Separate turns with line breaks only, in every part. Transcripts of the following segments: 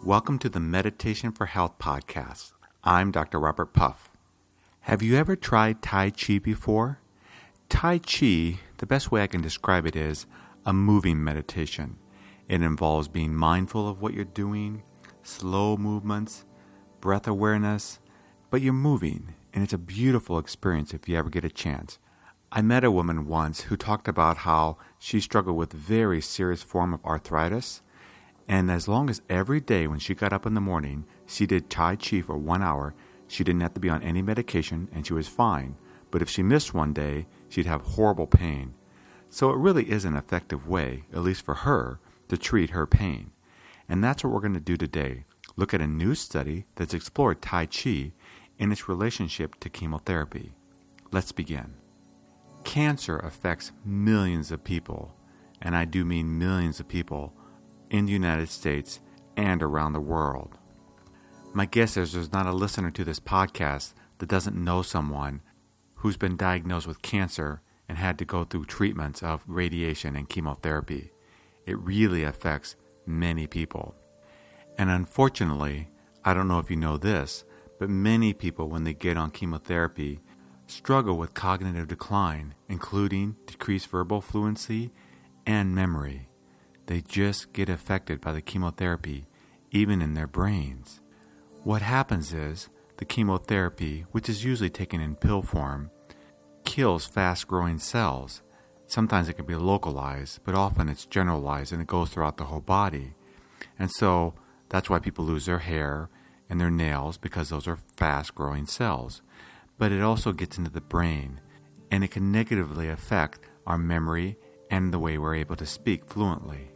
Welcome to the Meditation for Health podcast. I'm Dr. Robert Puff. Have you ever tried Tai Chi before? Tai Chi, the best way I can describe it is a moving meditation. It involves being mindful of what you're doing, slow movements, breath awareness, but you're moving, and it's a beautiful experience if you ever get a chance. I met a woman once who talked about how she struggled with a very serious form of arthritis, and as long as every day when she got up in the morning, she did Tai Chi for 1 hour, she didn't have to be on any medication and she was fine. But if she missed one day, she'd have horrible pain. So it really is an effective way, at least for her, to treat her pain. And that's what we're going to do today. Look at a new study that's explored Tai Chi and its relationship to chemotherapy. Let's begin. Cancer affects millions of people, and I do mean millions of people, in the United States and around the world. My guess is there's not a listener to this podcast that doesn't know someone who's been diagnosed with cancer and had to go through treatments of radiation and chemotherapy. It really affects many people. And unfortunately, I don't know if you know this, but many people when they get on chemotherapy struggle with cognitive decline, including decreased verbal fluency and memory. They just get affected by the chemotherapy, even in their brains. What happens is, the chemotherapy, which is usually taken in pill form, kills fast-growing cells. Sometimes it can be localized, but often it's generalized and it goes throughout the whole body. And so, that's why people lose their hair and their nails, because those are fast-growing cells. But it also gets into the brain, and it can negatively affect our memory and the way we're able to speak fluently.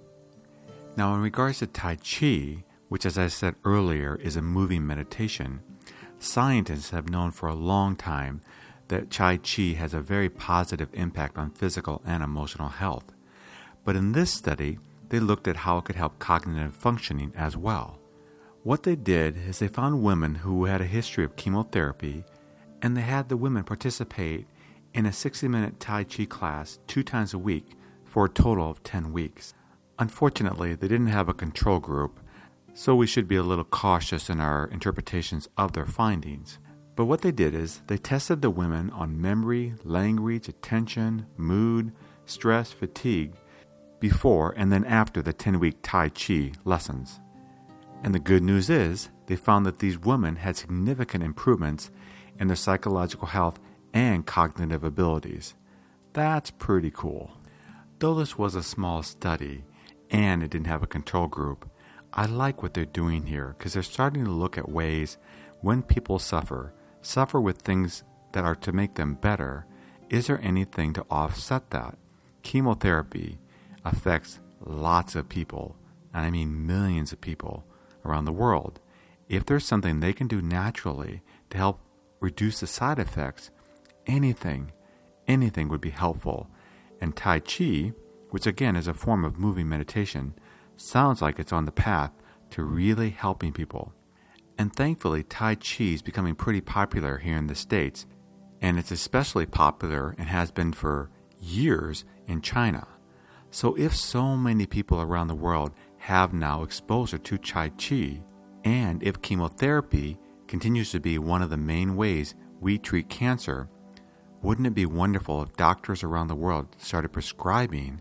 Now, in regards to Tai Chi, which as I said earlier is a moving meditation, scientists have known for a long time that Tai Chi has a very positive impact on physical and emotional health. But in this study, they looked at how it could help cognitive functioning as well. What they did is they found women who had a history of chemotherapy, and they had the women participate in a 60-minute Tai Chi class 2 times a week for a total of 10 weeks. Unfortunately, they didn't have a control group, so we should be a little cautious in our interpretations of their findings. But what they did is they tested the women on memory, language, attention, mood, stress, fatigue before and then after the 10-week Tai Chi lessons. And the good news is they found that these women had significant improvements in their psychological health and cognitive abilities. That's pretty cool. Though this was a small study and it didn't have a control group, I like what they're doing here because they're starting to look at ways when people suffer with things that are to make them better, is there anything to offset that? Chemotherapy affects lots of people, and I mean millions of people around the world. If there's something they can do naturally to help reduce the side effects, anything would be helpful. And Tai Chi, which again is a form of moving meditation, sounds like it's on the path to really helping people. And thankfully, Tai Chi is becoming pretty popular here in the States, and it's especially popular and has been for years in China. So if so many people around the world have now exposure to Tai Chi, and if chemotherapy continues to be one of the main ways we treat cancer, wouldn't it be wonderful if doctors around the world started prescribing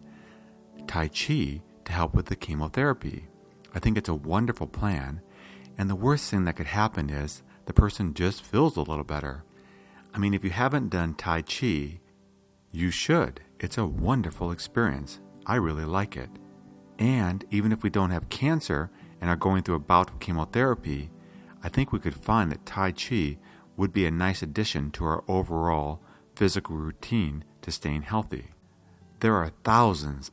Tai Chi to help with the chemotherapy? I think it's a wonderful plan, and the worst thing that could happen is the person just feels a little better. I mean, if you haven't done Tai Chi, you should. It's a wonderful experience. I really like it. And even if we don't have cancer and are going through a bout of chemotherapy, I think we could find that Tai Chi would be a nice addition to our overall physical routine to staying healthy. There are thousands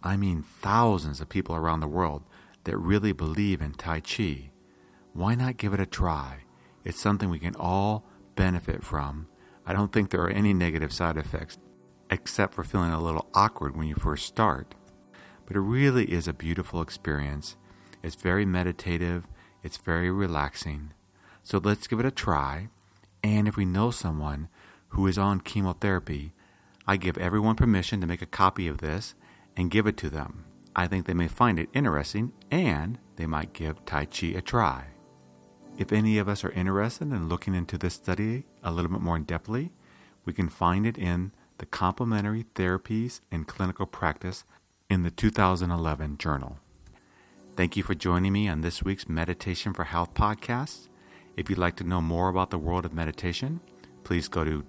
of people around the world that really believe in Tai Chi. Why not give it a try? It's something we can all benefit from. I don't think there are any negative side effects, except for feeling a little awkward when you first start. But it really is a beautiful experience. It's very meditative. It's very relaxing. So let's give it a try. And if we know someone who is on chemotherapy, I give everyone permission to make a copy of this and give it to them. I think they may find it interesting and they might give Tai Chi a try. If any of us are interested in looking into this study a little bit more in-depthly, we can find it in the Complementary Therapies and Clinical Practice in the 2011 journal. Thank you for joining me on this week's Meditation for Health podcast. If you'd like to know more about the world of meditation, please go to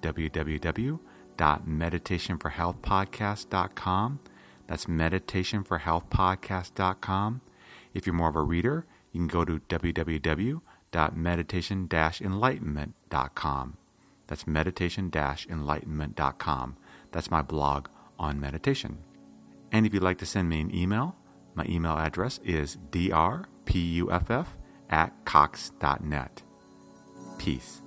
www.meditationforhealthpodcast.com. That's meditationforhealthpodcast.com. If you're more of a reader, you can go to www.meditation-enlightenment.com. That's meditation-enlightenment.com. That's my blog on meditation. And if you'd like to send me an email, my email address is drpuff@cox.net. Peace.